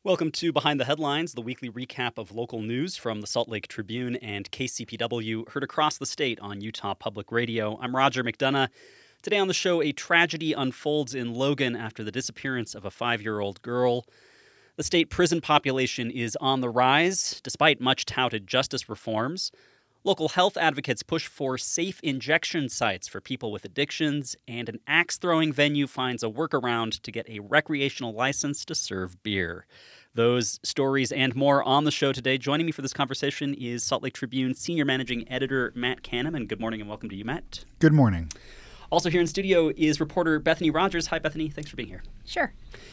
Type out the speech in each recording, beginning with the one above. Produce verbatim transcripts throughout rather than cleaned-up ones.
Welcome to Behind the Headlines, the weekly recap of local news from the Salt Lake Tribune and K C P W, heard across the state on Utah Public Radio. I'm Roger McDonough. Today on the show, a tragedy unfolds in Logan after the disappearance of a five-year-old girl. The state prison population is on the rise, despite much-touted justice reforms. Local health advocates push for safe injection sites for people with addictions, and an axe-throwing venue finds a workaround to get a recreational license to serve beer. Those stories and more on the show today. Joining me for this conversation is Salt Lake Tribune Senior Managing Editor Matt Kahneman. Good morning and welcome to you, Matt. Good morning. Also here in studio is reporter Bethany Rogers. Hi, Bethany. Thanks for being here. Sure.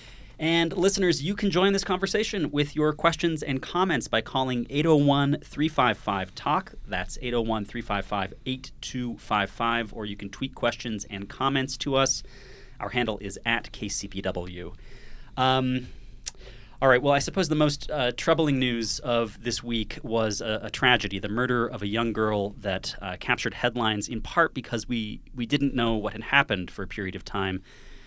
And listeners, you can join this conversation with your questions and comments by calling eight oh one, three five five, talk. That's eight oh one, three five five, eight two five five. Or you can tweet questions and comments to us. Our handle is at K C P W. Um, all right, well, I suppose the most uh, troubling news of this week was a, a tragedy, the murder of a young girl that uh, captured headlines in part because we, we didn't know what had happened for a period of time.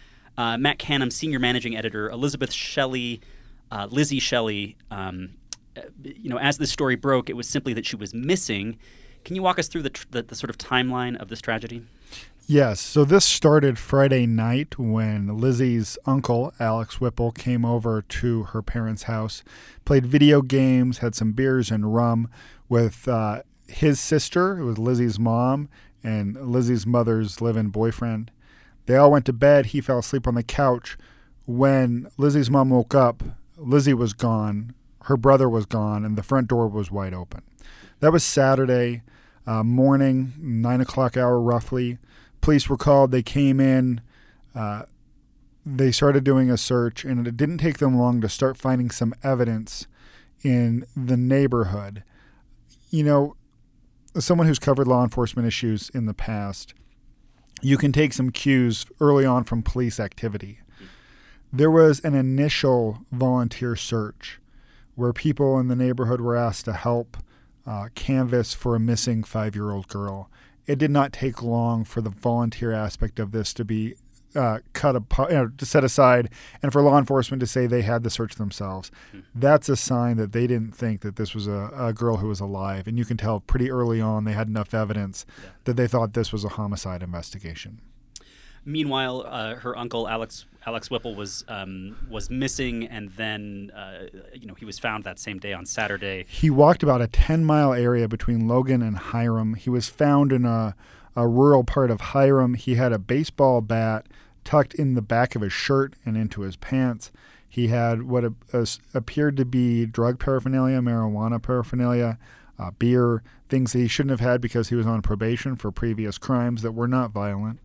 Uh, Matt Kahneman, Senior Managing Editor, Elizabeth Shelley, uh, Lizzie Shelley, um, you know, as this story broke, it was simply that she was missing. Can you walk us through the, tr- the, the sort of timeline of this tragedy? Yes. So this started Friday night when Lizzie's uncle, Alex Whipple, came over to her parents' house, played video games, had some beers and rum with uh, his sister, who was Lizzie's mom, and Lizzie's mother's live-in boyfriend. They all went to bed. He fell asleep on the couch. When Lizzie's mom woke up, Lizzie was gone, her brother was gone, and the front door was wide open. That was Saturday uh, morning, nine o'clock hour roughly. Police were called. They came in. Uh, they started doing a search, and it didn't take them long to start finding some evidence in the neighborhood. You know, as someone who's covered law enforcement issues in the past, you can take some cues early on from police activity. There was an initial volunteer search where people in the neighborhood were asked to help uh, canvass for a missing five-year-old girl. It did not take long for the volunteer aspect of this to be uh, cut apart, you know, to set aside, and for law enforcement to say they had the search themselves. Mm-hmm. That's a sign that they didn't think that this was a, a girl who was alive. And you can tell pretty early on they had enough evidence yeah. that they thought this was a homicide investigation. Meanwhile, uh, her uncle Alex Alex Whipple was um, was missing, and then uh, you know he was found that same day on Saturday. He walked about a ten mile area between Logan and Hiram. He was found in a, a rural part of Hiram. He had a baseball bat tucked in the back of his shirt and into his pants. He had what a, a, appeared to be drug paraphernalia, marijuana paraphernalia, uh, beer, things that he shouldn't have had because he was on probation for previous crimes that were not violent.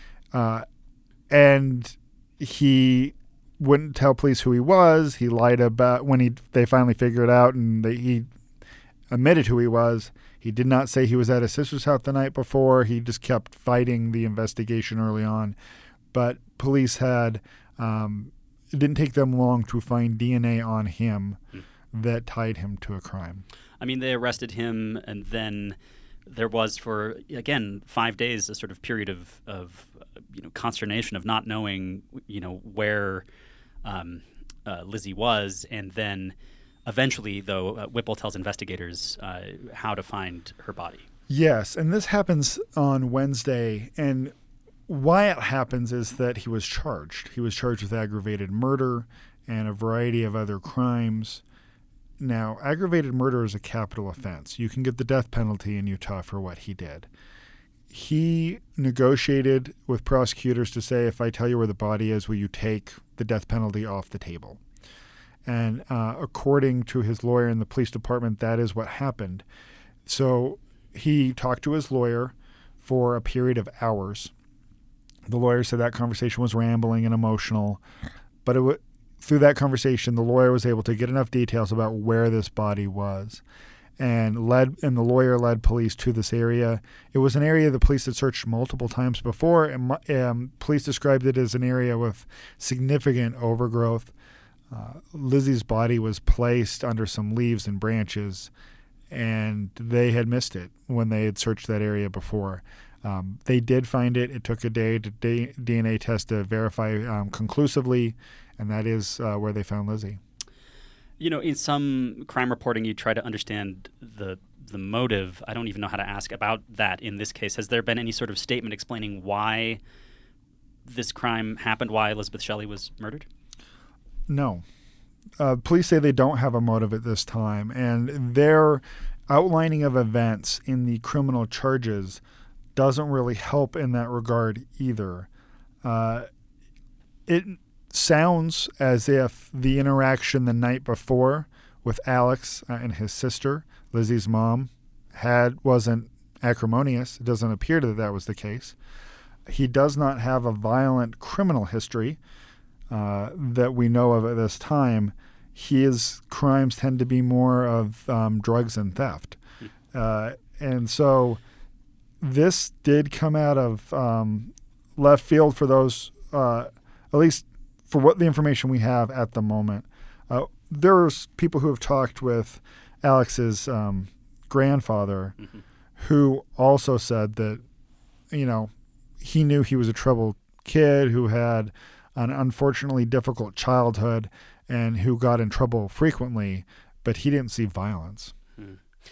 Uh, and he wouldn't tell police who he was. He lied about when he they finally figured it out, and they, he admitted who he was. He did not say he was at his sister's house the night before. He just kept fighting the investigation early on. But police had um, it didn't take them long to find D N A on him mm. that tied him to a crime. I mean, they arrested him, and then there was, for, again, five days, a sort of period of, of you know, consternation of not knowing, you know, where um, uh, Lizzie was. And then eventually, though, uh, Whipple tells investigators uh, how to find her body. Yes, and this happens on Wednesday. And why it happens is that he was charged. He was charged with aggravated murder and a variety of other crimes. Now, aggravated murder is a capital offense. You can get the death penalty in Utah for what he did. He negotiated with prosecutors to say, if I tell you where the body is, will you take the death penalty off the table? And uh, according to his lawyer in the police department, that is what happened. So he talked to his lawyer for a period of hours. The lawyer said that conversation was rambling and emotional, but it w- through that conversation, the lawyer was able to get enough details about where this body was, and led and the lawyer led police to this area. It was an area the police had searched multiple times before, and um, police described it as an area with significant overgrowth. Uh, Lizzie's body was placed under some leaves and branches, and they had missed it when they had searched that area before. Um, they did find it. It took a day to D N A test to verify um, conclusively, and that is uh, where they found Lizzie. You know, in some crime reporting, you try to understand the the motive. I don't even know how to ask about that in this case. Has there been any sort of statement explaining why this crime happened, why Elizabeth Shelley was murdered? No. Uh, police say they don't have a motive at this time, and their outlining of events in the criminal charges doesn't really help in that regard either. Uh, it sounds as if the interaction the night before with Alex uh, and his sister, Lizzie's mom, had wasn't acrimonious. It doesn't appear that that was the case. He does not have a violent criminal history uh, that we know of at this time. His crimes tend to be more of um, drugs and theft. Uh, and so this did come out of um, left field for those, uh, at least for what the information we have at the moment. Uh, there's people who have talked with Alex's um, grandfather mm-hmm. who also said that, you know, he knew he was a troubled kid who had an unfortunately difficult childhood and who got in trouble frequently, but he didn't see violence. Hmm.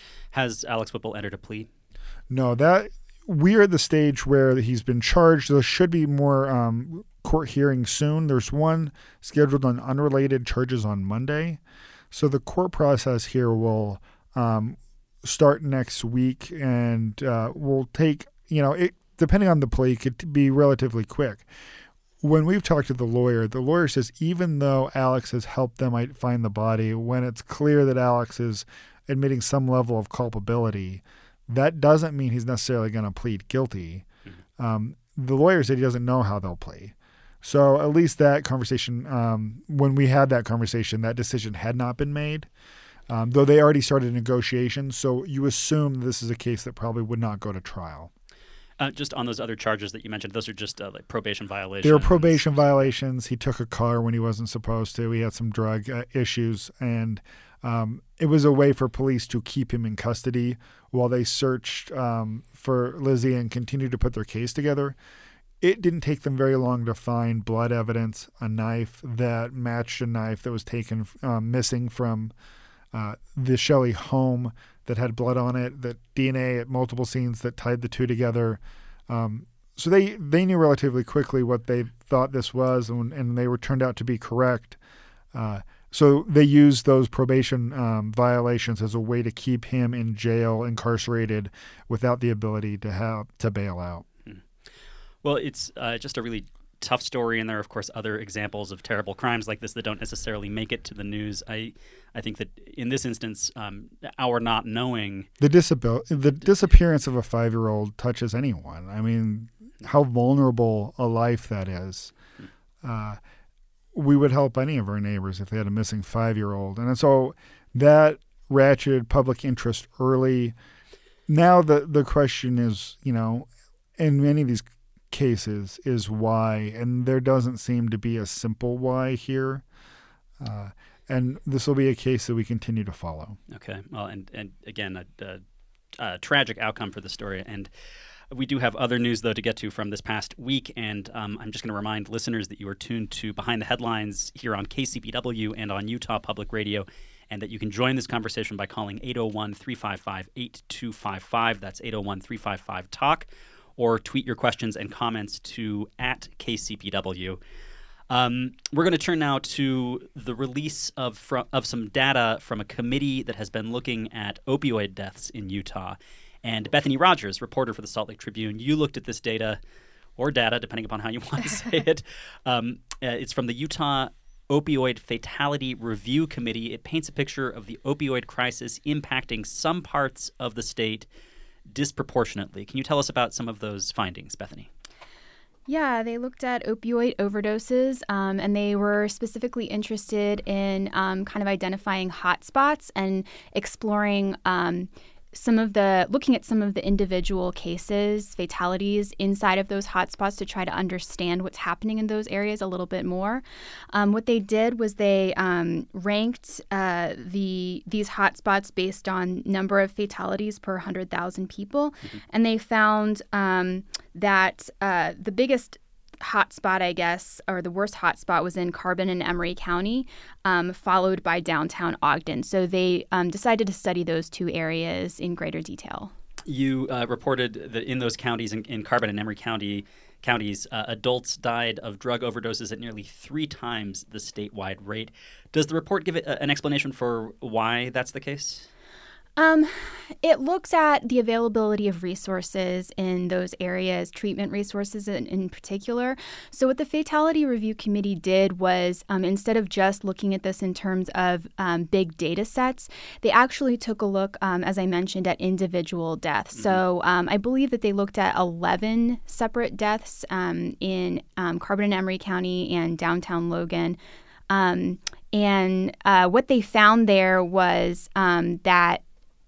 Has Alex Whipple entered a plea? No, that we're at the stage where he's been charged. There should be more um, court hearings soon. There's one scheduled on unrelated charges on Monday. So the court process here will um, start next week and uh, will take, you know, it, depending on the plea, it could be relatively quick. When we've talked to the lawyer, the lawyer says even though Alex has helped them find the body, when it's clear that Alex is admitting some level of culpability, that doesn't mean he's necessarily going to plead guilty. Mm-hmm. Um, the lawyer said he doesn't know how they'll plea. So at least that conversation, um, when we had that conversation, that decision had not been made, um, though they already started negotiations. So you assume this is a case that probably would not go to trial. Uh, just on those other charges that you mentioned, those are just uh, like probation violations. They were probation violations. He took a car when he wasn't supposed to. He had some drug uh, issues, and um, it was a way for police to keep him in custody while they searched um, for Lizzie and continued to put their case together. It didn't take them very long to find blood evidence, a knife that matched a knife that was taken um, missing from uh, the Shelley home that had blood on it, that D N A at multiple scenes that tied the two together. Um, so they, they knew relatively quickly what they thought this was, and, and they were turned out to be correct. Uh, so they used those probation um, violations as a way to keep him in jail, incarcerated, without the ability to have to bail out. Well, it's uh, just a really tough story, and there are, of course, other examples of terrible crimes like this that don't necessarily make it to the news. I I think that in this instance, um, our not knowing... The, disabil- the disappearance of a five-year-old touches anyone. I mean, how vulnerable a life that is. Uh, we would help any of our neighbors if they had a missing five-year-old. And so that ratcheted public interest early. Now the, the question is, you know, in many of these cases is why, and there doesn't seem to be a simple why here. Uh, and this will be a case that we continue to follow. Okay. Well, and, and again, a, a, a tragic outcome for the story. And we do have other news, though, to get to from this past week. And um, I'm just going to remind listeners that you are tuned to Behind the Headlines here on K C P W and on Utah Public Radio, and that you can join this conversation by calling eight oh one, three five five, eight two five five. That's eight oh one, three five five, talk. Or tweet your questions and comments to at K C P W. Um, we're going to turn now to the release of fr- of some data from a committee that has been looking at opioid deaths in Utah. And Bethany Rogers, reporter for the Salt Lake Tribune, you looked at this data, or data, depending upon how you want to say it. Um, uh, it's from the Utah Opioid Fatality Review Committee. It paints a picture of the opioid crisis impacting some parts of the state disproportionately. Can you tell us about some of those findings, Bethany? Yeah, they looked at opioid overdoses, um, and they were specifically interested in um, kind of identifying hotspots and exploring um, some of the, looking at some of the individual cases, fatalities inside of those hotspots to try to understand what's happening in those areas a little bit more. Um, what they did was they um, ranked uh, the these hotspots based on number of fatalities per one hundred thousand people, mm-hmm. and they found um, that uh, the biggest hotspot, I guess, or the worst hotspot was in Carbon and Emery County, um, followed by downtown Ogden. So they um, decided to study those two areas in greater detail. You uh, reported that in those counties, in, in Carbon and Emery County counties, uh, adults died of drug overdoses at nearly three times the statewide rate. Does the report give it a, an explanation for why that's the case? Um, it looks at the availability of resources in those areas, treatment resources in, in particular. So what the Fatality Review Committee did was, um, instead of just looking at this in terms of um, big data sets, they actually took a look, um, as I mentioned, at individual deaths. Mm-hmm. So um, I believe that they looked at eleven separate deaths um, in um, Carbon and Emery County and downtown Logan. Um, and uh, what they found there was um, that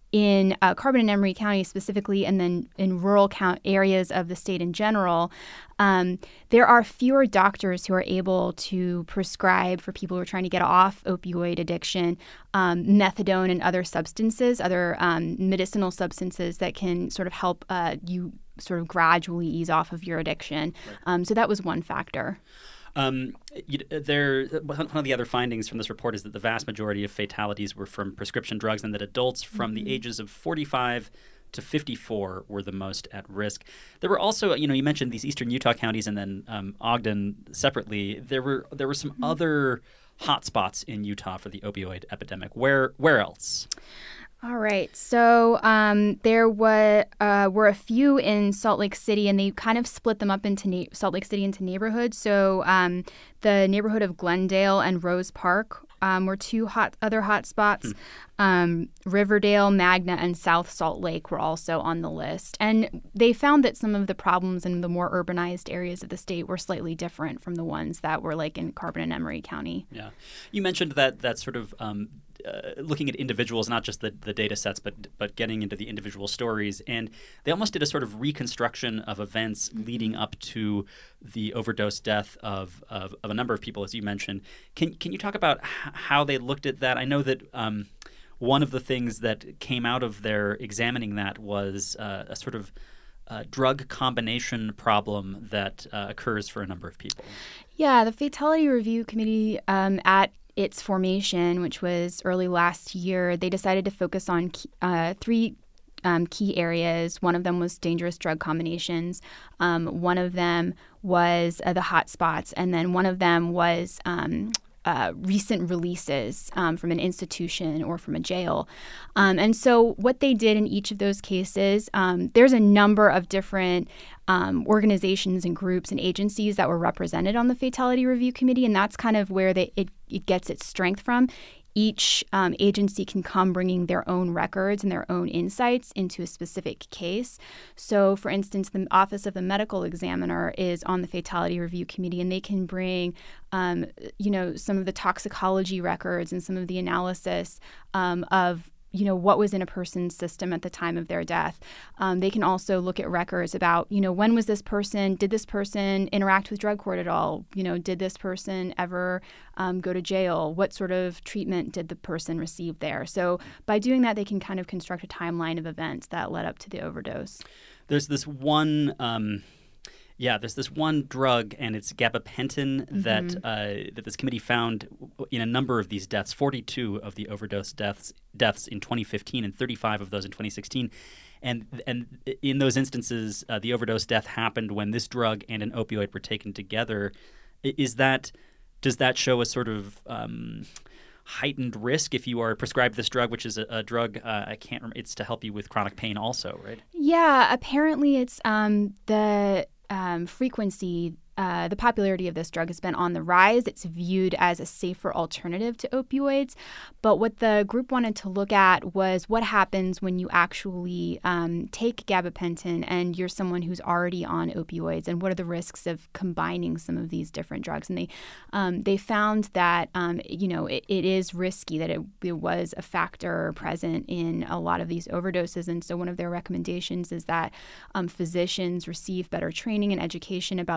in uh, Carbon and Emery County specifically, and then in rural count areas of the state in general, um, there are fewer doctors who are able to prescribe for people who are trying to get off opioid addiction, um, methadone and other substances, other um, medicinal substances that can sort of help uh, you sort of gradually ease off of your addiction. Right. Um, so that was one factor. Um, you, there, one of the other findings from this report is that the vast majority of fatalities were from prescription drugs, and that adults from mm-hmm. the ages of forty-five to fifty-four were the most at risk. There were also, you know, you mentioned these eastern Utah counties and then um, Ogden separately. There were there were some mm-hmm. other hotspots in Utah for the opioid epidemic. Where where else? All right. So um, there were, uh, were a few in Salt Lake City, and they kind of split them up into na- Salt Lake City into neighborhoods. So um, the neighborhood of Glendale and Rose Park um, were two hot other hot spots. Hmm. Um, Riverdale, Magna, and South Salt Lake were also on the list. And they found that some of the problems in the more urbanized areas of the state were slightly different from the ones that were like in Carbon and Emery County. Yeah. You mentioned that that sort of um, uh, looking at individuals, not just the, the data sets, but but getting into the individual stories. And they almost did a sort of reconstruction of events mm-hmm. leading up to the overdose death of, of, of a number of people, as you mentioned. Can, can you talk about h- how they looked at that? I know that um, one of the things that came out of their examining that was uh, a sort of uh, drug combination problem that uh, occurs for a number of people. Yeah, the Fatality Review Committee um, at its formation, which was early last year, they decided to focus on key, uh, three um, key areas. One of them was dangerous drug combinations. Um, one of them was uh, the hot spots. And then one of them was um, uh, recent releases um, from an institution or from a jail. Um, and so what they did in each of those cases, um, there's a number of different Um, organizations and groups and agencies that were represented on the Fatality Review Committee, and that's kind of where they, it, it gets its strength from. Each um, agency can come bringing their own records and their own insights into a specific case. So, for instance, the Office of the Medical Examiner is on the Fatality Review Committee, and they can bring, um, you know, some of the toxicology records and some of the analysis um, of you know, what was in a person's system at the time of their death. Um, they can also look at records about, you know, when was this person, did this person interact with drug court at all? You know, did this person ever um, go to jail? What sort of treatment did the person receive there? So by doing that, they can kind of construct a timeline of events that led up to the overdose. There's this one... Um Yeah, there's this one drug, and it's gabapentin, mm-hmm. that uh, that this committee found in a number of these deaths, forty-two of the overdose deaths deaths in twenty fifteen and thirty-five of those in twenty sixteen. And and in those instances, uh, the overdose death happened when this drug and an opioid were taken together. Is that does that show a sort of um, heightened risk if you are prescribed this drug, which is a, a drug uh, I can't remember. It's to help you with chronic pain, also, right? Yeah, apparently it's um, the Um, frequency, uh, the popularity of this drug has been on the rise. It's viewed as a safer alternative to opioids. But what the group wanted to look at was what happens when you actually um, take gabapentin and you're someone who's already on opioids, and what are the risks of combining some of these different drugs. And they um, they found that, um, you know, it, it is risky, that it, it was a factor present in a lot of these overdoses. And so one of their recommendations is that um, physicians receive better training and education about the risks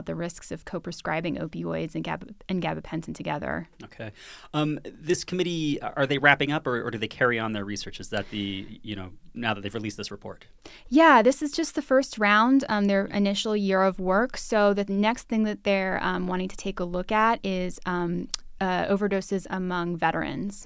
risks of co-prescribing opioids and, gab- and gabapentin together. Okay. Um, this committee, are they wrapping up or, or do they carry on their research? Is that the, you know, now that they've released this report? Yeah, this is just the first round, um, their initial year of work. So the next thing that they're um, wanting to take a look at is um, uh, overdoses among veterans.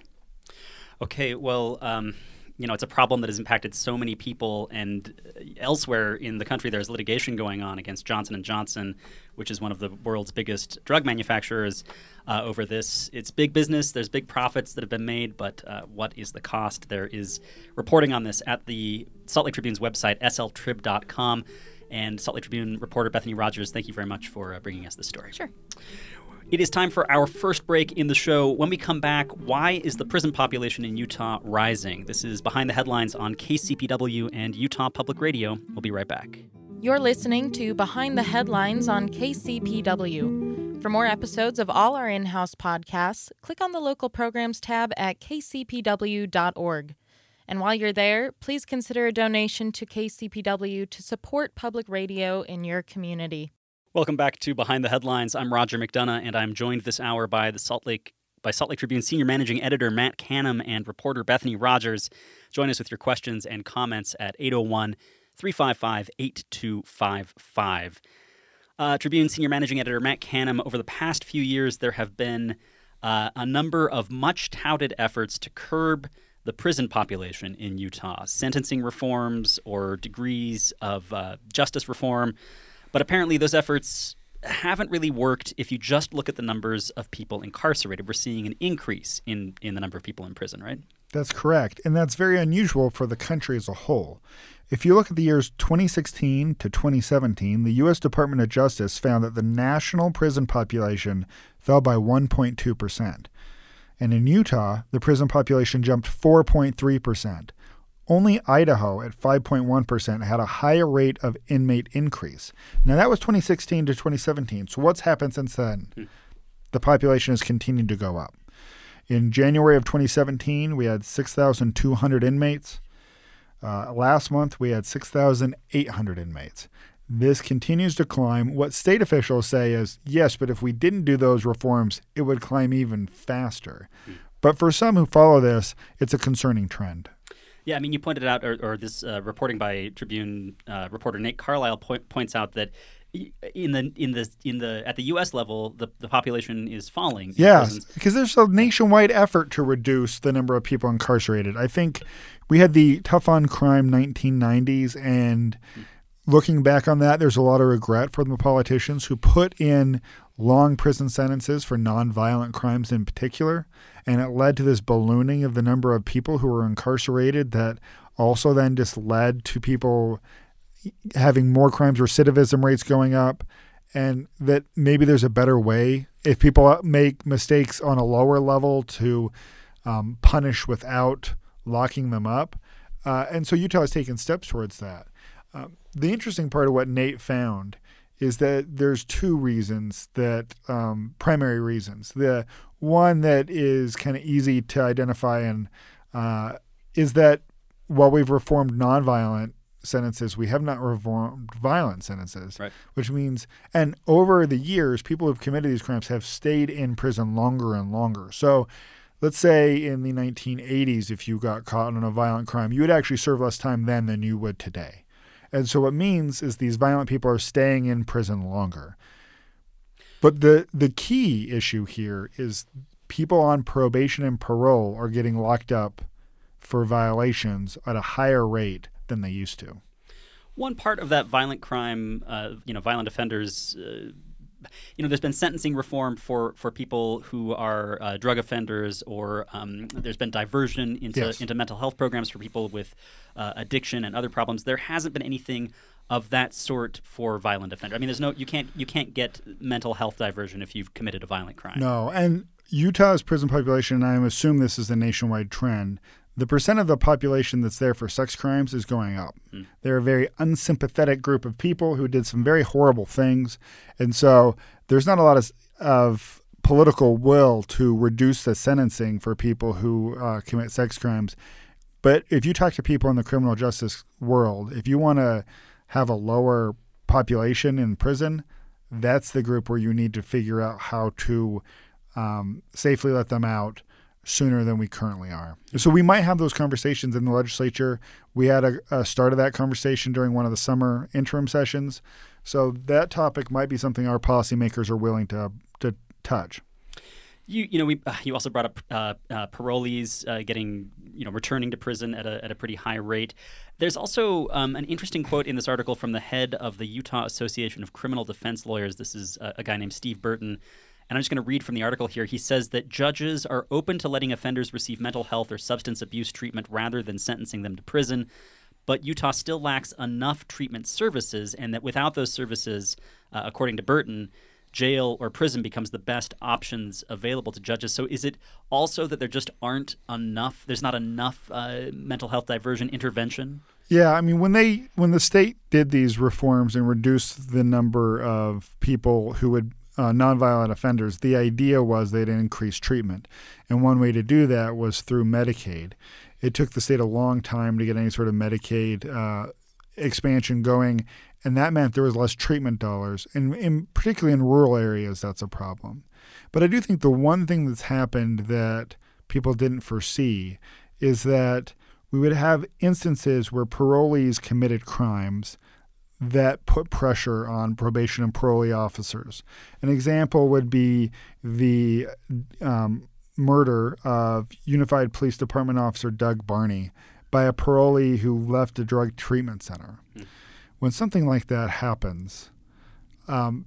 Okay, well, um, you know, it's a problem that has impacted so many people, and elsewhere in the country there's litigation going on against Johnson and Johnson, which is one of the world's biggest drug manufacturers, uh, over this. It's big business. There's big profits that have been made, but uh, what is the cost? There is reporting on this at the Salt Lake Tribune's website, s l trib dot com. And Salt Lake Tribune reporter Bethany Rogers, thank you very much for uh, bringing us this story. Sure. It is time for our first break in the show. When we come back, why is the prison population in Utah rising? This is Behind the Headlines on K C P W and Utah Public Radio. We'll be right back. You're listening to Behind the Headlines on K C P W. For more episodes of all our in-house podcasts, click on the Local Programs tab at k c p w dot org. And while you're there, please consider a donation to K C P W to support public radio in your community. Welcome back to Behind the Headlines. I'm Roger McDonough, and I'm joined this hour by the Salt Lake by Salt Lake Tribune Senior Managing Editor Matt Canham and reporter Bethany Rogers. Join us with your questions and comments at eight oh one, three five five, eight two five five. Uh, Tribune Senior Managing Editor Matt Canham, over the past few years, there have been uh, a number of much-touted efforts to curb the prison population in Utah, sentencing reforms or degrees of uh, justice reform. But apparently those efforts haven't really worked if you just look at the numbers of people incarcerated. We're seeing an increase in, in the number of people in prison, right? That's correct. And that's very unusual for the country as a whole. If you look at the years twenty sixteen to twenty seventeen, the U S Department of Justice found that the national prison population fell by one point two percent. And in Utah, the prison population jumped four point three percent. Only Idaho at five point one percent had a higher rate of inmate increase. Now, that was twenty sixteen to twenty seventeen. So what's happened since then? Hmm. The population has continued to go up. In January of twenty seventeen, we had six thousand two hundred inmates. Uh, last month, we had six thousand eight hundred inmates. This continues to climb. What state officials say is, yes, but if we didn't do those reforms, it would climb even faster. Hmm. But for some who follow this, it's a concerning trend. Yeah, I mean, you pointed out, or, or this uh, reporting by Tribune uh, reporter Nate Carlisle point, points out that in the in the in the at the U S level, the, the population is falling. Yeah, because there's a nationwide effort to reduce the number of people incarcerated. I think we had the Tough on Crime nineteen nineties, and looking back on that, there's a lot of regret for the politicians who put in long prison sentences for nonviolent crimes in particular, and it led to this ballooning of the number of people who were incarcerated that also then just led to people having more crimes, recidivism rates going up, and that maybe there's a better way if people make mistakes on a lower level to um, punish without locking them up. Uh, and so Utah has taken steps towards that. Um, the interesting part of what Nate found is that there's two reasons that um, primary reasons. The one that is kind of easy to identify and uh, is that while we've reformed nonviolent sentences, we have not reformed violent sentences, right. Which means, and over the years, people who've committed these crimes have stayed in prison longer and longer. So let's say in the nineteen eighties, if you got caught on a violent crime, you would actually serve less time then than you would today. And so what it means is these violent people are staying in prison longer. But the, the key issue here is people on probation and parole are getting locked up for violations at a higher rate than they used to. One part of that violent crime, uh, you know, violent offenders, uh, you know, there's been sentencing reform for, for people who are uh, drug offenders, or um, there's been diversion into yes. into mental health programs for people with uh, addiction and other problems. There hasn't been anything of that sort for violent offenders. I mean, there's no you can't you can't get mental health diversion if you've committed a violent crime. No, and Utah's prison population, and I assume this is a nationwide trend, the percent of the population that's there for sex crimes is going up. Mm. They're a very unsympathetic group of people who did some very horrible things. And so there's not a lot of, of political will to reduce the sentencing for people who uh, commit sex crimes. But if you talk to people in the criminal justice world, if you want to have a lower population in prison, that's the group where you need to figure out how to um, safely let them out sooner than we currently are. So we might have those conversations in the legislature. We had a, a start of that conversation during one of the summer interim sessions. So that topic might be something our policymakers are willing to to touch. You you know we uh, you also brought up uh, uh, parolees uh, getting you know returning to prison at a at a pretty high rate. There's also um, an interesting quote in this article from the head of the Utah Association of Criminal Defense Lawyers. This is a, a guy named Steve Burton. And I'm just going to read from the article here. He says that judges are open to letting offenders receive mental health or substance abuse treatment rather than sentencing them to prison. But Utah still lacks enough treatment services, and that without those services, uh, according to Burton, jail or prison becomes the best options available to judges. So is it also that there just aren't enough, there's not enough uh, mental health diversion intervention? Yeah, I mean, when they when the state did these reforms and reduced the number of people who would Uh, nonviolent offenders, the idea was they'd increase treatment. And one way to do that was through Medicaid. It took the state a long time to get any sort of Medicaid uh, expansion going, and that meant there was less treatment dollars. And in, particularly in rural areas, that's a problem. But I do think the one thing that's happened that people didn't foresee is that we would have instances where parolees committed crimes that put pressure on probation and parolee officers. An example would be the um, murder of Unified Police Department officer Doug Barney by a parolee who left a drug treatment center. Mm. When something like that happens, um,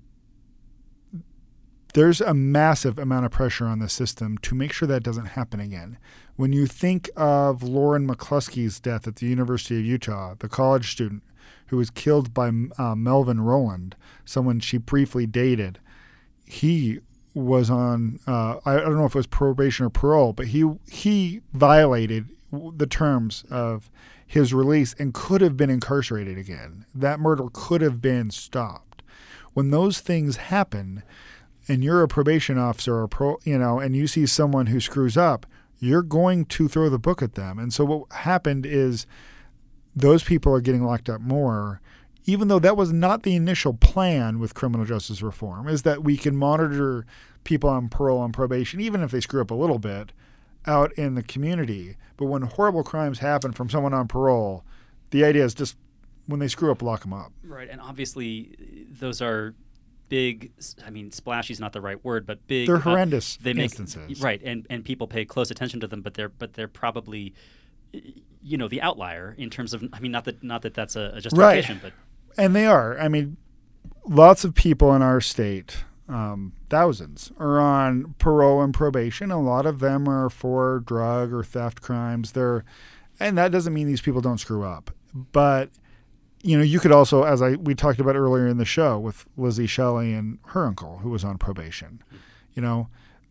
there's a massive amount of pressure on the system to make sure that doesn't happen again. When you think of Lauren McCluskey's death at the University of Utah, the college student who was killed by uh, Melvin Rowland, someone she briefly dated. He was on, uh, I don't know if it was probation or parole, but he he violated the terms of his release and could have been incarcerated again. That murder could have been stopped. When those things happen and you're a probation officer or pro, you know, and you see someone who screws up, you're going to throw the book at them. And so what happened is those people are getting locked up more, even though that was not the initial plan with criminal justice reform, is that we can monitor people on parole and probation, even if they screw up a little bit, out in the community. But when horrible crimes happen from someone on parole, the idea is just when they screw up, lock them up. Right, and obviously those are big, I mean, splashy is not the right word, but big. They're horrendous uh, they make, instances. Right, and, and people pay close attention to them, but they're but they're probably, you know, the outlier in terms of, I mean, not that not that that's a, a justification, right. but. And they are. I mean, lots of people in our state, um, thousands, are on parole and probation. A lot of them are for drug or theft crimes. They're, and that doesn't mean these people don't screw up. But, you know, you could also, as I we talked about earlier in the show with Lizzie Shelley and her uncle who was on probation, you know,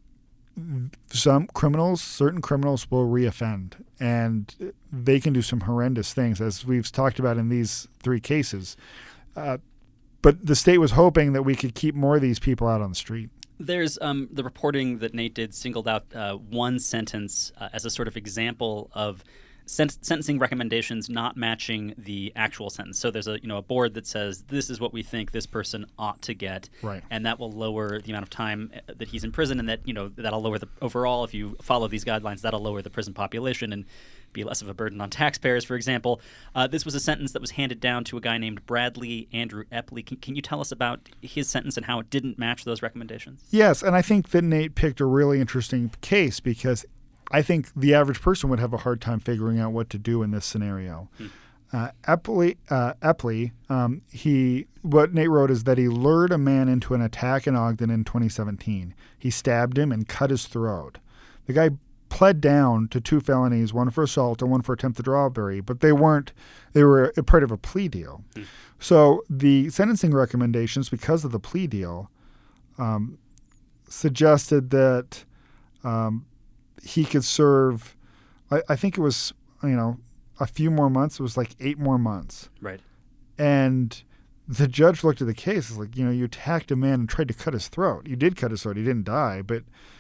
some criminals, certain criminals will reoffend, and they can do some horrendous things, as we've talked about in these three cases. Uh, but the state was hoping that we could keep more of these people out on the street. There's um, the reporting that Nate did singled out uh, one sentence uh, as a sort of example of Sen- sentencing recommendations not matching the actual sentence. So there's a you know a board that says this is what we think this person ought to get, right, and that will lower the amount of time that he's in prison, and that you know that'll lower the overall. If you follow these guidelines, that'll lower the prison population and be less of a burden on taxpayers. For example, uh, this was a sentence that was handed down to a guy named Bradley Andrew Epley. Can, can you tell us about his sentence and how it didn't match those recommendations? Yes, and I think that Nate picked a really interesting case because I think the average person would have a hard time figuring out what to do in this scenario. Hmm. Uh, Epley, uh, Epley um, he what Nate wrote is that he lured a man into an attack in Ogden in twenty seventeen. He stabbed him and cut his throat. The guy pled down to two felonies, one for assault and one for attempted robbery, but they weren't. They were a part of a plea deal. Hmm. So the sentencing recommendations, because of the plea deal, um, suggested that. Um, he could serve, I, I think it was, you know, a few more months. It was like eight more months. Right. And the judge looked at the case. It's like, you know, you attacked a man and tried to cut his throat. You did cut his throat. He didn't die. But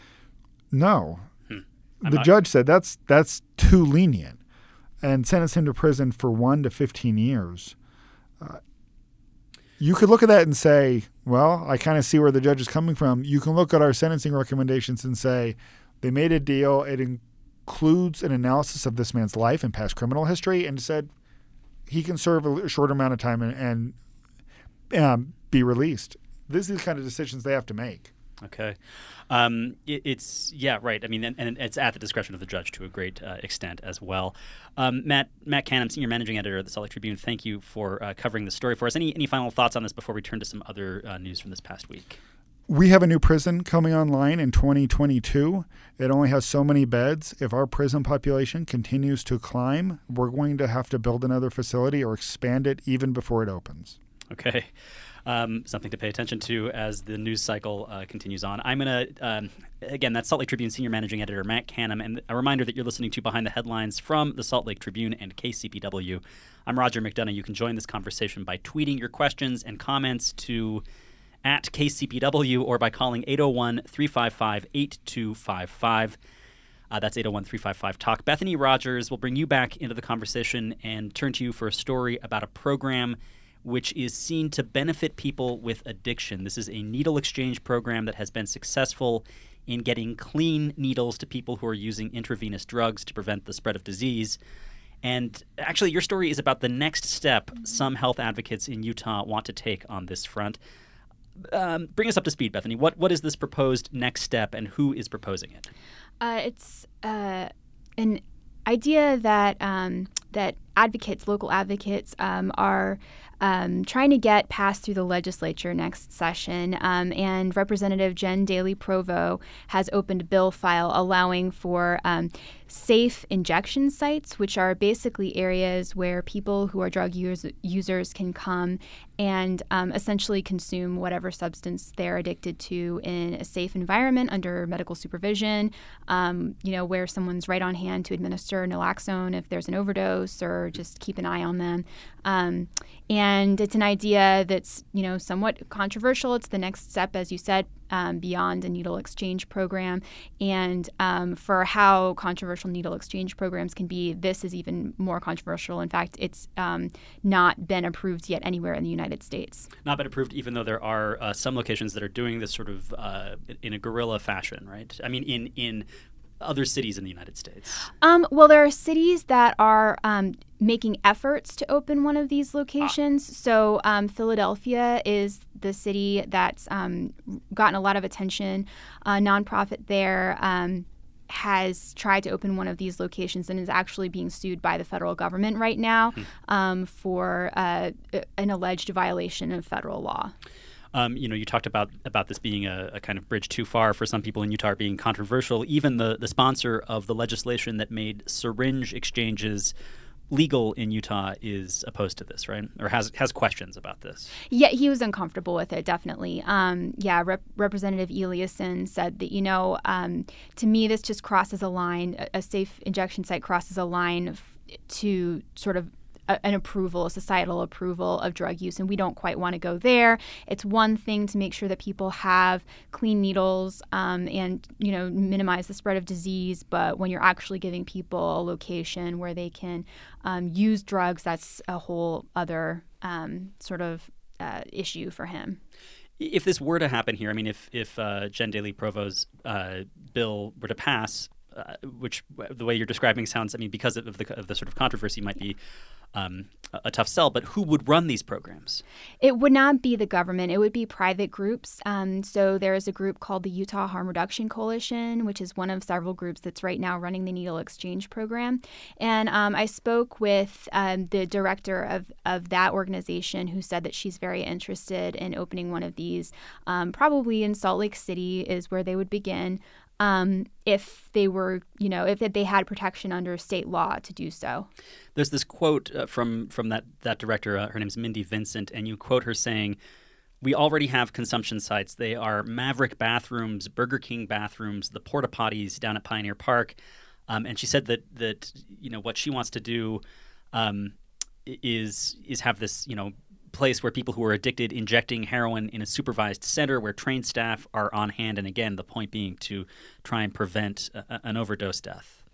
no. Hmm. The not- judge said that's that's too lenient and sentenced him to prison for one to fifteen years. Uh, You could look at that and say, well, I kind of see where the judge is coming from. You can look at our sentencing recommendations and say they made a deal. It includes an analysis of this man's life and past criminal history, and said he can serve a short amount of time and, and um, be released. These are the kind of decisions they have to make. Okay. Um, it, it's, yeah, right. I mean, and, and it's at the discretion of the judge to a great uh, extent as well. Um, Matt Matt Canham, Senior Managing Editor of the Salt Lake Tribune, thank you for uh, covering the story for us. Any, any final thoughts on this before we turn to some other uh, news from this past week? We have a new prison coming online in twenty twenty-two. It only has so many beds. If our prison population continues to climb, we're going to have to build another facility or expand it even before it opens. Okay. Um, something to pay attention to as the news cycle uh, continues on. I'm going to, um, again, that's Salt Lake Tribune Senior Managing Editor Matt Canham, and a reminder that you're listening to Behind the Headlines from the Salt Lake Tribune and K C P W. I'm Roger McDonough. You can join this conversation by tweeting your questions and comments to at K C P W or by calling eight oh one, three five five, eight two five five. Uh, that's eight oh one, three five five, talk. Bethany Rogers will bring you back into the conversation and turn to you for a story about a program which is seen to benefit people with addiction. This is a needle exchange program that has been successful in getting clean needles to people who are using intravenous drugs to prevent the spread of disease. And actually, your story is about the next step some health advocates in Utah want to take on this front. Um, bring us up to speed, Bethany. What What is this proposed next step, and who is proposing it? Uh, it's uh, an idea that um, that advocates, local advocates, um, are um, trying to get passed through the legislature next session. Um, and Representative Jen Daly Provo has opened a bill file allowing for um, safe injection sites, which are basically areas where people who are drug use- users can come and um, essentially consume whatever substance they're addicted to in a safe environment under medical supervision, um, you know, where someone's right on hand to administer naloxone if there's an overdose, or just keep an eye on them. Um, and it's an idea that's, you know, somewhat controversial. It's the next step, as you said, um, beyond a needle exchange program. And um, for how controversial needle exchange programs can be, this is even more controversial. In fact, it's um, not been approved yet anywhere in the United States. Not been approved, even though there are uh, some locations that are doing this sort of uh, in a guerrilla fashion, right? I mean, in in other cities in the United States. Um, well, there are cities that are um, making efforts to open one of these locations. Ah. So um, Philadelphia is the city that's um, gotten a lot of attention. A nonprofit there um, has tried to open one of these locations and is actually being sued by the federal government right now hmm. um, for uh, an alleged violation of federal law. Um, you know, you talked about about this being a, a kind of bridge too far for some people in Utah, being controversial. Even the, the sponsor of the legislation that made syringe exchanges legal in Utah is opposed to this, right? Or has has questions about this. Yeah, he was uncomfortable with it, definitely. Um, yeah, Rep- Representative Eliasson said that, you know, um, to me, this just crosses a line. A, a safe injection site crosses a line f- to sort of an approval, a societal approval of drug use, and we don't quite want to go there. It's one thing to make sure that people have clean needles um, and, you know, minimize the spread of disease, but when you're actually giving people a location where they can um, use drugs, that's a whole other um, sort of uh, issue for him. If this were to happen here, I mean, if, if uh, Jen Daly Provo's uh, bill were to pass, uh, which the way you're describing sounds, I mean, because of the, of the sort of controversy might be Um, a tough sell, but who would run these programs? It would not be the government. It would be private groups. Um, so there is a group called the Utah Harm Reduction Coalition, which is one of several groups that's right now running the needle exchange program. And um, I spoke with um, the director of, of that organization, who said that she's very interested in opening one of these. Um, probably in Salt Lake City is where they would begin. Um, if they were, you know, if they had protection under state law to do so. There's this quote uh, from from that that director. Uh, her name's Mindy Vincent, and you quote her saying, "We already have consumption sites. They are Maverick bathrooms, Burger King bathrooms, the porta potties down at Pioneer Park." Um, and she said that that you know what she wants to do um, is is have this you know. place where people who are addicted injecting heroin in a supervised center where trained staff are on hand. And again, the point being to try and prevent a, an overdose death.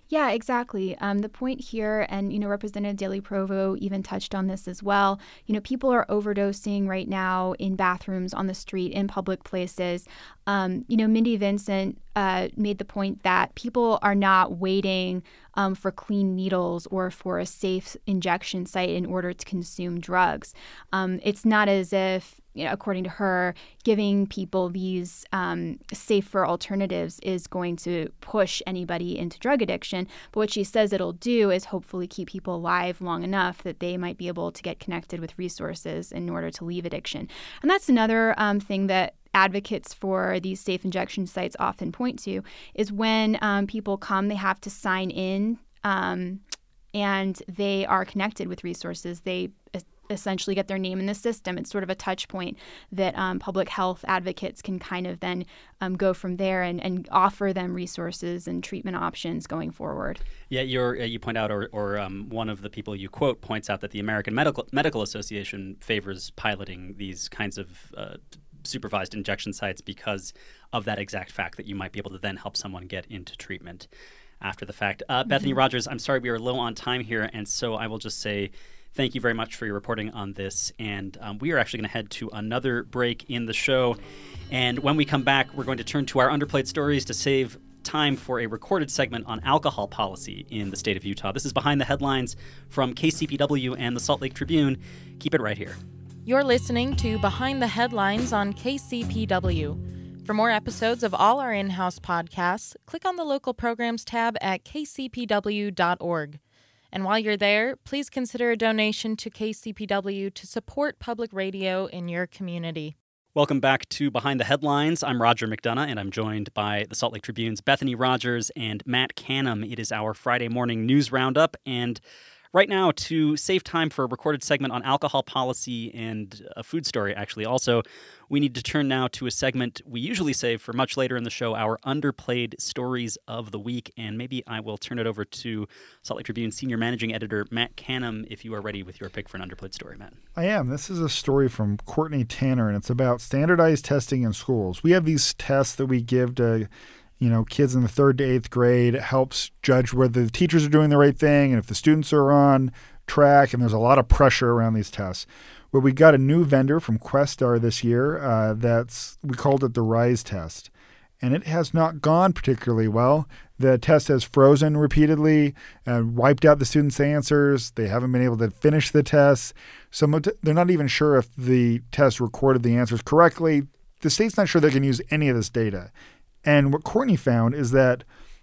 Yeah, exactly. Um, the point here, and, you know, Representative Daley Provo even touched on this as well, you know, people are overdosing right now in bathrooms, on the street, in public places. Um, you know, Mindy Vincent uh, made the point that people are not waiting um, for clean needles or for a safe injection site in order to consume drugs. Um, it's not as if, you know, according to her, giving people these um, safer alternatives is going to push anybody into drug addiction. But what she says it'll do is hopefully keep people alive long enough that they might be able to get connected with resources in order to leave addiction. And that's another um, thing that advocates for these safe injection sites often point to is when um, people come, they have to sign in um, and they are connected with resources. They essentially get their name in the system. It's sort of a touch point that um, public health advocates can kind of then um, go from there and, and offer them resources and treatment options going forward. Yeah, you're, uh, you point out, or, or um, one of the people you quote points out that the American Medical Medical Association favors piloting these kinds of uh, supervised injection sites because of that exact fact that you might be able to then help someone get into treatment after the fact. Uh, mm-hmm. Bethany Rogers, I'm sorry we are low on time here, and so I will just say thank you very much for your reporting on this. And um, we are actually going to head to another break in the show. And when we come back, we're going to turn to our underplayed stories to save time for a recorded segment on alcohol policy in the state of Utah. This is Behind the Headlines from K C P W and the Salt Lake Tribune. Keep it right here. You're listening to Behind the Headlines on K C P W. For more episodes of all our in-house podcasts, click on the local programs tab at k c p w dot org. And while you're there, please consider a donation to K C P W to support public radio in your community. Welcome back to Behind the Headlines. I'm Roger McDonough, and I'm joined by the Salt Lake Tribune's Bethany Rogers and Matt Canham. It is our Friday morning news roundup, and right now, to save time for a recorded segment on alcohol policy and a food story, actually, also, we need to turn now to a segment we usually save for much later in the show, our underplayed stories of the week. And maybe I will turn it over to Salt Lake Tribune Senior Managing Editor Matt Canham if you are ready with your pick for an underplayed story, Matt. I am. This is a story from Courtney Tanner, and it's about standardized testing in schools. We have these tests that we give to you know, kids in the third to eighth grade. It helps judge whether the teachers are doing the right thing and if the students are on track, and there's a lot of pressure around these tests. Well, we got a new vendor from Questar this year uh, that's, we called it the RISE test, and it has not gone particularly well. The test has frozen repeatedly and wiped out the students' answers. They haven't been able to finish the tests. Some they're not even sure if the test recorded the answers correctly. The state's not sure they can use any of this data. And what Courtney found is that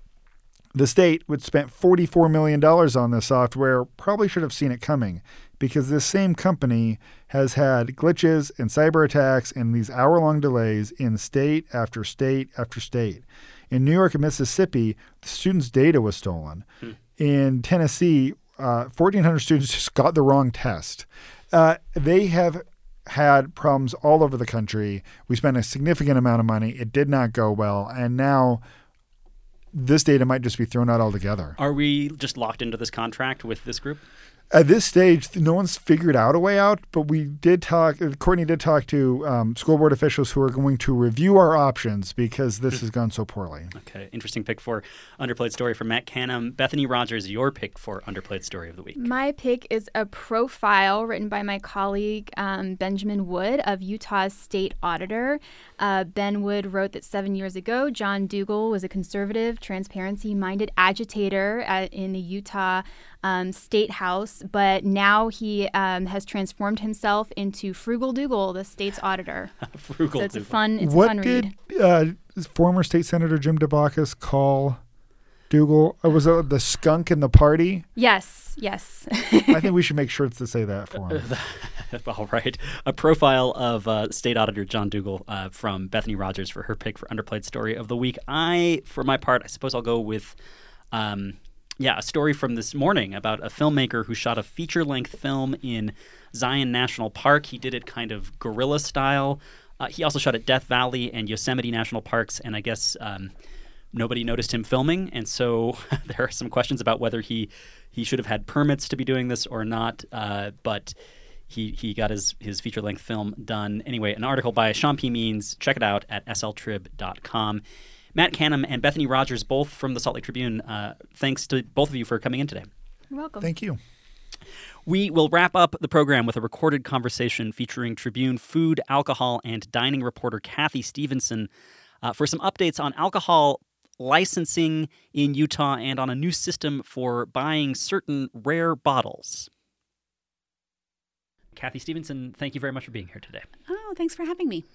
the state, which spent forty-four million dollars on this software, probably should have seen it coming, because this same company has had glitches and cyber attacks and these hour-long delays in state after state after state. In New York and Mississippi, the students' data was stolen. Hmm. In Tennessee, uh, fourteen hundred students just got the wrong test. Uh, they have had problems all over the country. We spent a significant amount of money. It did not go well. And now this data might just be thrown out altogether. Are we just locked into this contract with this group? At this stage, no one's figured out a way out, but we did talk, Courtney did talk to um, school board officials who are going to review our options because this has gone so poorly. Okay, interesting pick for underplayed story from Matt Canham. Bethany Rogers, your pick for underplayed story of the week. My pick is a profile written by my colleague um, Benjamin Wood of Utah's state auditor. Uh, Ben Wood wrote that seven years ago, John Dougal was a conservative, transparency-minded agitator at, in the Utah Um, State House, but now he um, has transformed himself into Frugal Dougal, the state's auditor. Frugal so it's Dougal. a fun, it's what a fun read. did uh, former State Senator Jim Debacus call Dougal? Uh, was it the skunk in the party? Yes, yes. I think we should make sure to say that for him. All right. A profile of uh, State Auditor John Dougal uh, from Bethany Rogers for her pick for underplayed story of the week. I, for my part, I suppose I'll go with... Um, Yeah, a story from this morning about a filmmaker who shot a feature-length film in Zion National Park. He did it kind of guerrilla style. Uh, he also shot at Death Valley and Yosemite National Parks, and I guess um, nobody noticed him filming. And so there are some questions about whether he he should have had permits to be doing this or not. Uh, but he he got his, his feature-length film done. Anyway, an article by Sean P. Means. Check it out at s l trib dot com. Matt Canham and Bethany Rogers, both from the Salt Lake Tribune. Uh, thanks to both of you for coming in today. You're welcome. Thank you. We will wrap up the program with a recorded conversation featuring Tribune food, alcohol, and dining reporter Kathy Stevenson uh, for some updates on alcohol licensing in Utah and on a new system for buying certain rare bottles. Kathy Stevenson, thank you very much for being here today. Oh, thanks for having me.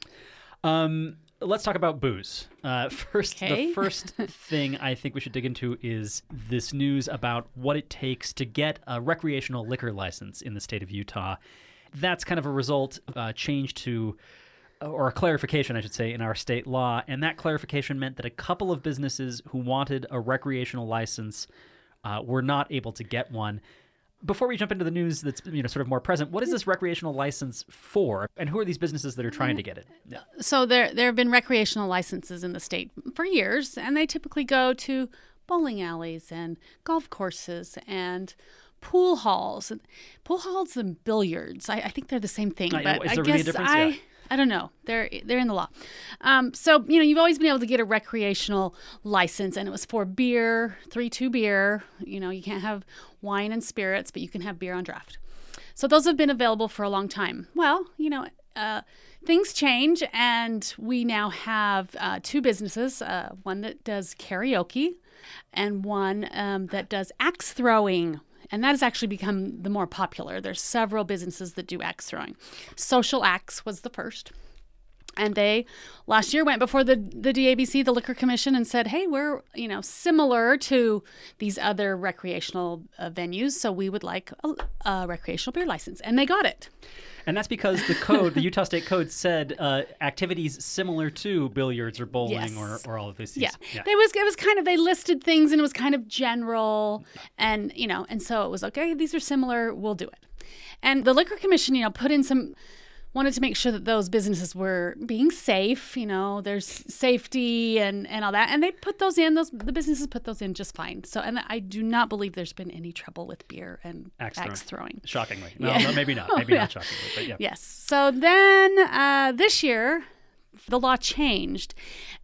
Um, let's talk about booze. Uh, first, Okay. the first thing I think we should dig into is this news about what it takes to get a recreational liquor license in the state of Utah. That's kind of a result, uh, change to, or a clarification, I should say, in our state law. And that clarification meant that a couple of businesses who wanted a recreational license uh, were not able to get one. Before we jump into the news that's, you know, sort of more present, what is this recreational license for, and who are these businesses that are trying to get it? Yeah. So there there have been recreational licenses in the state for years, and they typically go to bowling alleys and golf courses and pool halls. Pool halls and billiards, I, I think they're the same thing, I- but is I there really a guess difference? I... Yeah. I don't know. They're they're in the law. Um, so, you know, you've always been able to get a recreational license, and it was for beer, three two beer. You know, you can't have wine and spirits, but you can have beer on draft. So those have been available for a long time. Well, you know, uh, things change, and we now have uh, two businesses, uh, one that does karaoke and one um, that does axe throwing. And that has actually become the more popular. There's several businesses that do axe throwing. Social Axe was the first. And they last year went before the, the D A B C, the Liquor Commission, and said, hey, we're, you know, similar to these other recreational uh, venues, so we would like a, a recreational beer license. And they got it. And that's because the code, the Utah State Code, said uh, activities similar to billiards or bowling Yes. or, or all of these. Yeah. yeah. It was it was kind of, they listed things and it was kind of general, and you know, and so it was okay, these are similar, we'll do it. And the Liquor Commission, you know, put in some, wanted to make sure that those businesses were being safe, you know, there's safety and, and all that. And they put those in, those the businesses put those in just fine. So, and I do not believe there's been any trouble with beer and Axe axe, throwing. throwing. Shockingly. No, Yeah. no, maybe not. Maybe Yeah. not shockingly. But yeah. Yes. So then uh, this year, the law changed,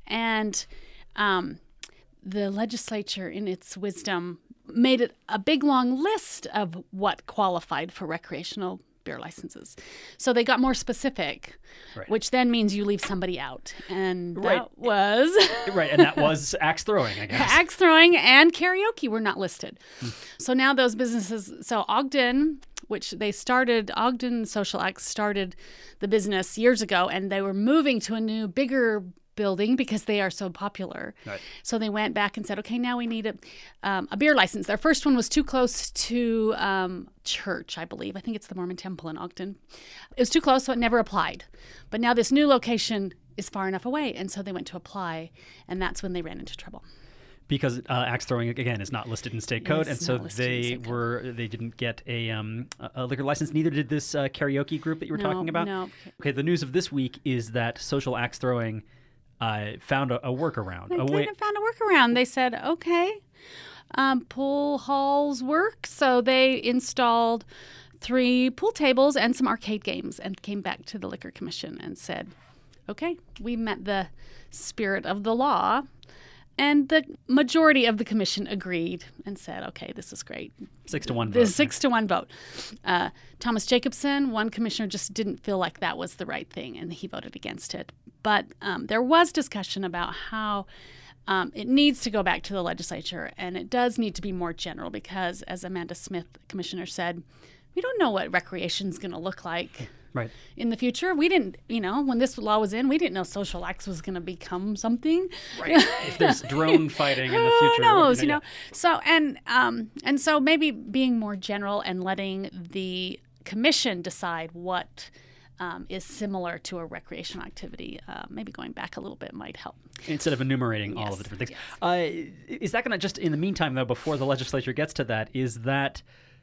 and um, the legislature, in its wisdom, made it a big long list of what qualified for recreational beer licenses. So they got more specific, Right. which then means you leave somebody out. And Right. that was Right, and that was axe throwing, I guess. axe throwing and karaoke were not listed. So now those businesses, so Ogden, which they started, Ogden Social Axe started the business years ago, and they were moving to a new, bigger building because they are so popular. Right. So they went back and said, okay, now we need a, um, a beer license. Their first one was too close to um, church, I believe. I think it's the Mormon Temple in Ogden. It was too close, so it never applied. But now this new location is far enough away, and so they went to apply, and that's when they ran into trouble. Because uh, axe throwing, again, is not listed in state code, It's and so not listed in they state code. were they didn't get a um, a a liquor license. Neither did this uh, karaoke group that you were No, talking about. no. Okay, the news of this week is that Social Axe Throwing uh, found a, a workaround. They a kind way. of found a workaround. They said, okay, um, pool halls work. So they installed three pool tables and some arcade games and came back to the Liquor Commission and said, okay, we met the spirit of the law. And the majority of the commission agreed and said, okay, this is great. Six to one The vote. six to one vote. Uh, Thomas Jacobson, one commissioner, just didn't feel like that was the right thing, and he voted against it. But um, there was discussion about how um, it needs to go back to the legislature, and it does need to be more general because, as Amanda Smith, commissioner, said, we don't know what recreation is going to look like Right. in the future. We didn't, you know, when this law was in, we didn't know Social Axe was going to become something. Right. If there's drone fighting in the Who future. knows, you yeah. know? So and um and so maybe being more general and letting the commission decide what um, is similar to a recreational activity, uh, maybe going back a little bit might help. Instead of enumerating all Yes, of the different things. Uh, is that going to just, in the meantime, though, before the legislature gets to that, is that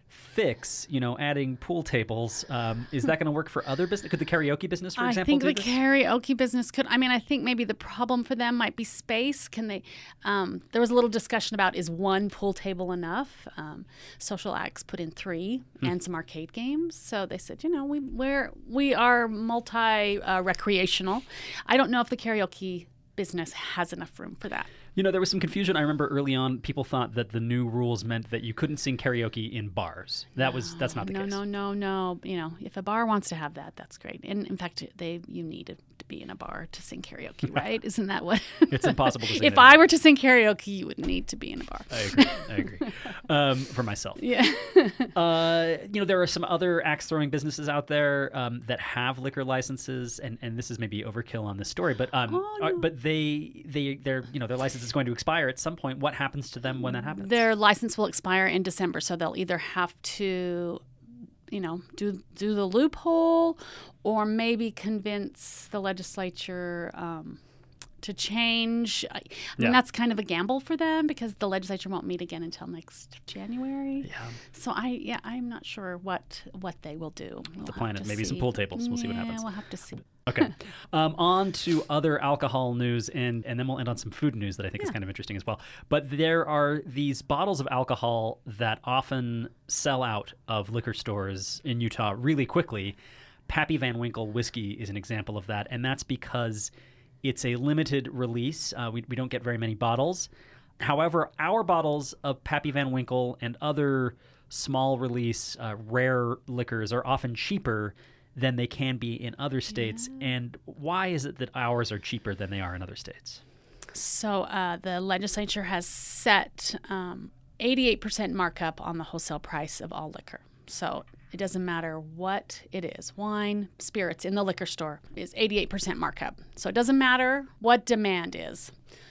fix, you know, adding pool tables, um, is that going to work for other business? Could the karaoke business, for I example, think do the this? karaoke business could. I mean, I think maybe the problem for them might be space. Can they? Um, there was a little discussion about is one pool table enough? Um, Social Axe put in three Hmm. and some arcade games. So they said, you know, we we're we are multi uh, recreational. I don't know if the karaoke business has enough room for that. You know, there was some confusion. I remember early on, people thought that the new rules meant that you couldn't sing karaoke in bars. That no, was that's not the no, case. No, no, no, no. You know, if a bar wants to have that, that's great. And in fact, they you need to be in a bar to sing karaoke, right? Isn't that what? It's impossible to sing. If I were to sing karaoke, you would need to be in a bar. I agree. I agree. Um, for myself. Yeah. uh, you know, there are some other axe-throwing businesses out there um, that have liquor licenses, and, and this is maybe overkill on this story, but um, Oh, no. are, but they they their you know their license is going to expire at some point. What happens to them when that happens? Their license will expire in December, so they'll either have to, you know, do do the loophole, or maybe convince the legislature um, to change. I, I Yeah. mean, that's kind of a gamble for them because the legislature won't meet again until next January. Yeah. So I, yeah, I'm not sure what what they will do. We'll The have plan to is maybe some see. pool tables. We'll see what Yeah, happens. we'll have to see. Okay. Um, on to other alcohol news, and, and then we'll end on some food news that I think is Yeah. kind of interesting as well. But there are these bottles of alcohol that often sell out of liquor stores in Utah really quickly. Pappy Van Winkle whiskey is an example of that, and that's because it's a limited release. Uh, we, we don't get very many bottles. However, our bottles of Pappy Van Winkle and other small release uh, rare liquors are often cheaper than they can be in other states. Yeah. And why is it that ours are cheaper than they are in other states? So uh, the legislature has set um, eighty-eight percent markup on the wholesale price of all liquor. So it doesn't matter what it is, wine, spirits in the liquor store is eighty-eight percent markup. So it doesn't matter what demand is.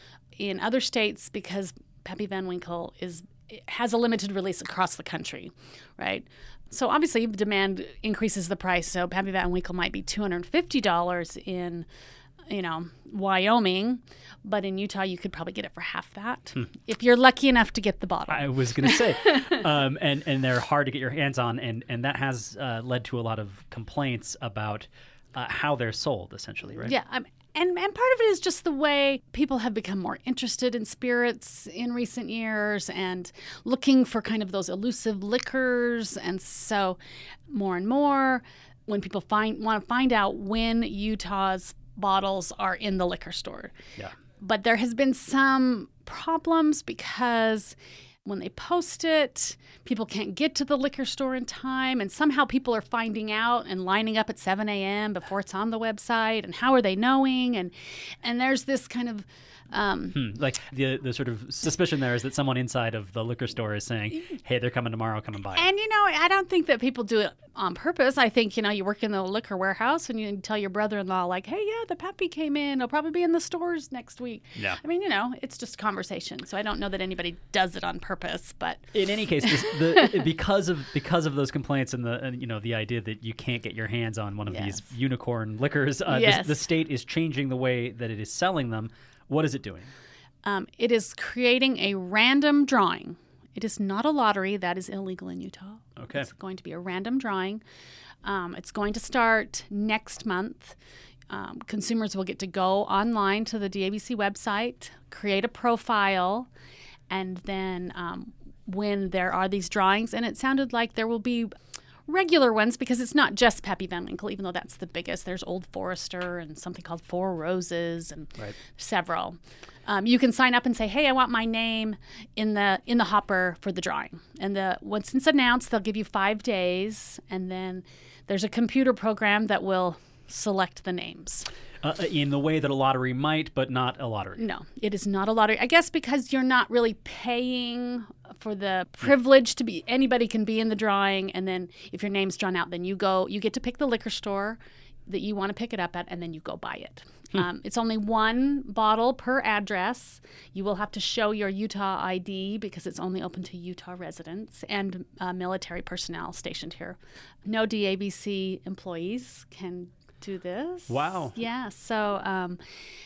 In other states, because Pappy Van Winkle is has a limited release across the country, right? So obviously demand increases the price. So Pappy Van Winkle might be two hundred fifty dollars in, you know, Wyoming, but in Utah you could probably get it for half that hmm. if you're lucky enough to get the bottle. I was going to say, um, and and they're hard to get your hands on, and and that has uh, led to a lot of complaints about uh, how they're sold, essentially, right? Yeah. Um, And, and part of it is just the way people have become more interested in spirits in recent years and looking for kind of those elusive liquors. And so more and more when people find want to find out when Utah's bottles are in the liquor store. Yeah. But there has been some problems because when they post it, people can't get to the liquor store in time, and somehow people are finding out and lining up at seven a.m. before it's on the website, and how are they knowing? And and there's this kind of... Um, hmm. Like the the sort of suspicion there is that someone inside of the liquor store is saying, hey, they're coming tomorrow, come and buy it. And, you know, I don't think that people do it on purpose. I think, you know, you work in the liquor warehouse and you tell your brother-in-law, like, hey, yeah, the Pappy came in. It'll probably be in the stores next week. Yeah. I mean, you know, it's just a conversation. So I don't know that anybody does it on purpose, but... In any case, this, the, because of because of those complaints and the and, you know the idea that you can't get your hands on one of Yes. these unicorn liquors, uh, Yes. the, the state is changing the way that it is selling them. What is it doing? Um, it is creating a random drawing. It is not a lottery. That is illegal in Utah. Okay. It's going to be a random drawing. Um, it's going to start next month. Um, consumers will get to go online to the D A B C website, create a profile, and then um, when there are these drawings, and it sounded like there will be regular ones because it's not just Pappy Van Winkle, even though that's the biggest. There's Old Forester and something called Four Roses and Right. several. Um, you can sign up and say, hey, I want my name in the in the hopper for the drawing. And the once it's announced, they'll give you five days, and then there's a computer program that will select the names. Uh, in the way that a lottery might, but not a lottery. No, it is not a lottery. I guess because you're not really paying for the privilege to be, anybody can be in the drawing, and then if your name's drawn out, then you go, you get to pick the liquor store that you want to pick it up at, and then you go buy it. Hmm. Um, it's only one bottle per address. You will have to show your Utah I D because it's only open to Utah residents and uh, military personnel stationed here. No D A B C employees can do this. Wow. Yeah. So, um,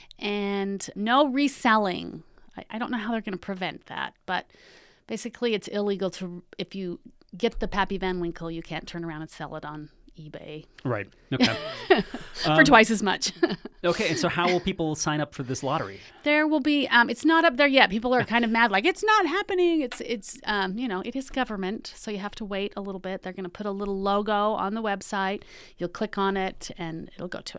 and no reselling. I, I don't know how they're going to prevent that, but basically it's illegal to, if you get the Pappy Van Winkle, you can't turn around and sell it on eBay. Right. Okay. For um, twice as much. Okay. And so how will people sign up for this lottery? There will be, um, it's not up there yet. People are kind of mad, like, it's not happening. It's, it's, um, you know, it is government. So you have to wait a little bit. They're going to put a little logo on the website. You'll click on it and it'll go to it.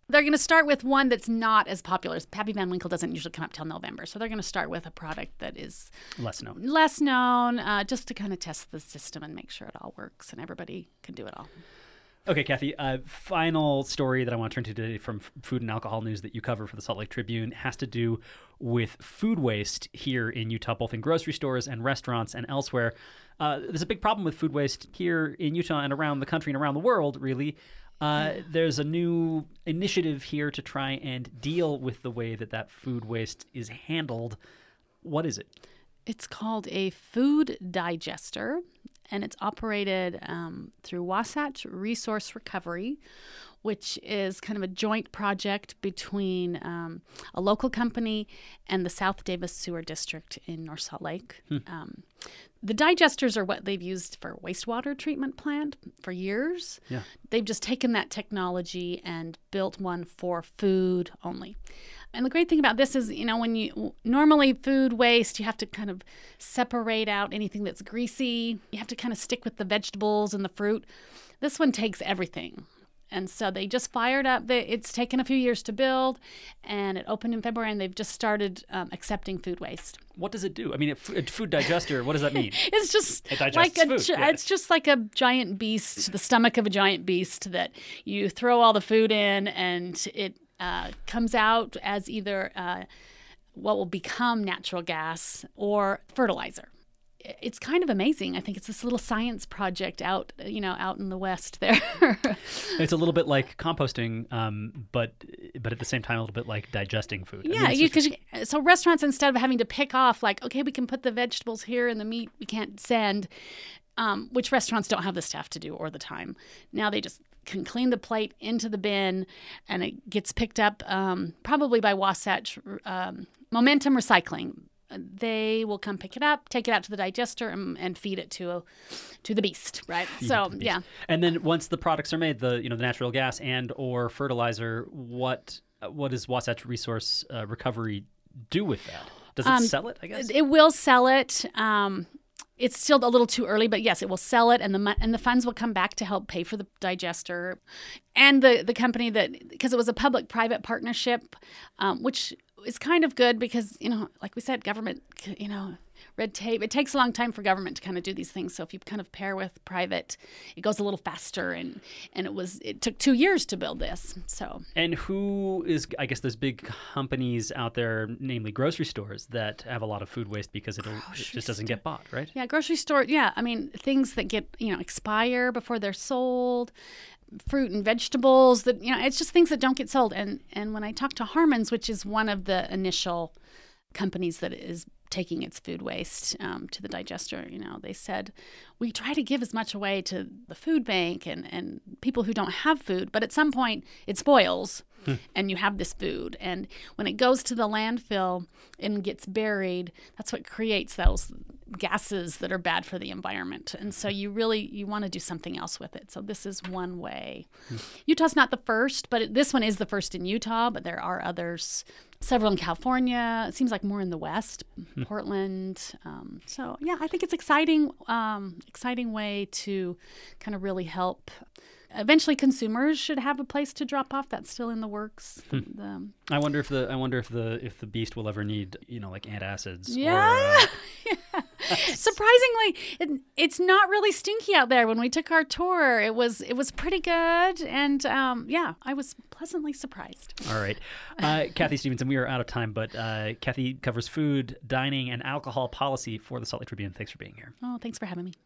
They're going to start with one that's not as popular. Pappy Van Winkle doesn't usually come up till November. So they're going to start with a product that is less known, less known, uh, just to kind of test the system and make sure it all works and everybody can do it all. Okay, Kathy, uh, final story that I want to turn to today from food and alcohol news that you cover for the Salt Lake Tribune has to do with food waste here in Utah, both in grocery stores and restaurants and elsewhere. Uh, there's a big problem with food waste here in Utah and around the country and around the world, really. Uh, there's a new initiative here to try and deal with the way that that food waste is handled. What is it? It's called a food digester, and it's operated um, through Wasatch Resource Recovery, which is kind of a joint project between um, a local company and the South Davis Sewer District in North Salt Lake. Hmm. Um, the digesters are what they've used for wastewater treatment plant for years. Yeah. They've just taken that technology and built one for food only. And the great thing about this is, you know, when you normally food waste, you have to kind of separate out anything that's greasy. You have to kind of stick with the vegetables and the fruit. This one takes everything. And so they just fired up. The, it's taken a few years to build, and it opened in February, and they've just started um, accepting food waste. What does it do? I mean, a food digester, what does that mean? It's just it digests like a, food. Yeah. Yeah. It's just like a giant beast, the stomach of a giant beast that you throw all the food in, and it uh, comes out as either uh, what will become natural gas or fertilizer. It's kind of amazing. I think it's this little science project out, you know, out in the West there. It's a little bit like composting, um, but but at the same time, a little bit like digesting food. Yeah, I mean, you, just... cause, so restaurants, instead of having to pick off, like, okay, we can put the vegetables here and the meat we can't send, um, which restaurants don't have the staff to do or the time. Now they just can clean the plate into the bin, and it gets picked up um, probably by Wasatch um, Momentum Recycling. They will come pick it up, take it out to the digester, and, and feed it to a, to the beast, right? Feed so, beast. yeah. And then once the products are made, the you know the natural gas and or fertilizer, what what does Wasatch Resource uh, Recovery do with that? Does it Um, sell it? I guess It will sell it. Um, it's still a little too early, but yes, it will sell it, and the mo- and the funds will come back to help pay for the digester, and the the company that, because it was a public-private partnership, um, which is kind of good because, you know, like we said, government, you know, red tape. It takes a long time for government to kind of do these things. So if you kind of pair with private, it goes a little faster. And, and it was it took two years to build this. So and who is, I guess, there's big companies out there, namely grocery stores, that have a lot of food waste because it'll, it just doesn't store. get bought, right? Yeah, grocery store. Yeah, I mean, things that get, you know, expire before they're sold. Fruit and vegetables that, you know, it's just things that don't get sold. And and when I talked to Harmon's, which is one of the initial companies that is taking its food waste um, to the digester, you know, they said, we try to give as much away to the food bank and, and people who don't have food, but at some point it spoils hmm. and you have this food. And when it goes to the landfill and gets buried, that's what creates those gases that are bad for the environment. And so you really, you want to do something else with it. So this is one way. Hmm. Utah's not the first, but it, this one is the first in Utah, but there are others, several in California. It seems like more in the West, hmm. Portland. Um, so yeah, I think it's exciting, um, exciting way to kind of really help. Eventually, consumers should have a place to drop off. That's still in the works. Hmm. The, I wonder if the I wonder if the if the beast will ever need, you know, like antacids. Yeah. Or, uh, yeah. Surprisingly, it, it's not really stinky out there. When we took our tour, it was it was pretty good, and um, yeah, I was pleasantly surprised. All right, uh, Kathy Stevenson, we are out of time, but uh, Kathy covers food, dining, and alcohol policy for the Salt Lake Tribune. Thanks for being here. Oh, thanks for having me.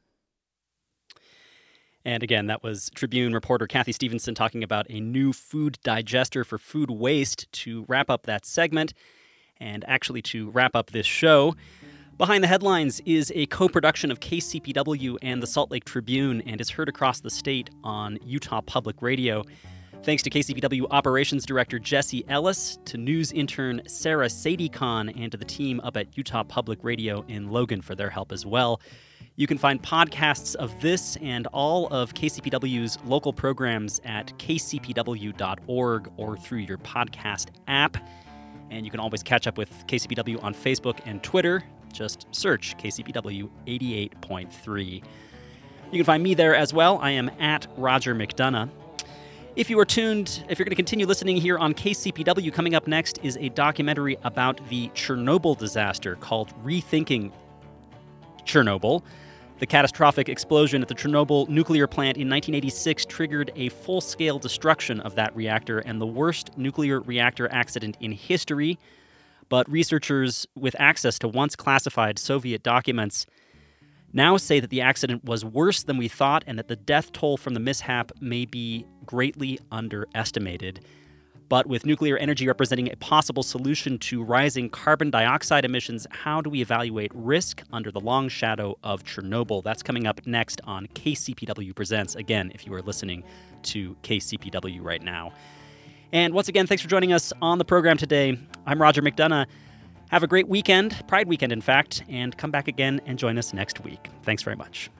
And again, that was Tribune reporter Kathy Stevenson talking about a new food digester for food waste to wrap up that segment. And actually to wrap up this show, Behind the Headlines is a co-production of K C P W and the Salt Lake Tribune and is heard across the state on Utah Public Radio. Thanks to K C P W Operations Director Jesse Ellis, to news intern Sarah Sadie-Khan, and to the team up at Utah Public Radio in Logan for their help as well. You can find podcasts of this and all of K C P W's local programs at k c p w dot org or through your podcast app. And you can always catch up with K C P W on Facebook and Twitter. Just search K C P W eighty-eight point three. You can find me there as well. I am at Roger McDonough. If you are tuned, if you're going to continue listening here on K C P W, coming up next is a documentary about the Chernobyl disaster called Rethinking Chernobyl. The catastrophic explosion at the Chernobyl nuclear plant in nineteen eighty-six triggered a full-scale destruction of that reactor and the worst nuclear reactor accident in history. But researchers with access to once classified Soviet documents now say that the accident was worse than we thought and that the death toll from the mishap may be greatly underestimated. But with nuclear energy representing a possible solution to rising carbon dioxide emissions, how do we evaluate risk under the long shadow of Chernobyl? That's coming up next on K C P W Presents, again, if you are listening to K C P W right now. And once again, thanks for joining us on the program today. I'm Roger McDonough. Have a great weekend, Pride weekend, in fact, and come back again and join us next week. Thanks very much.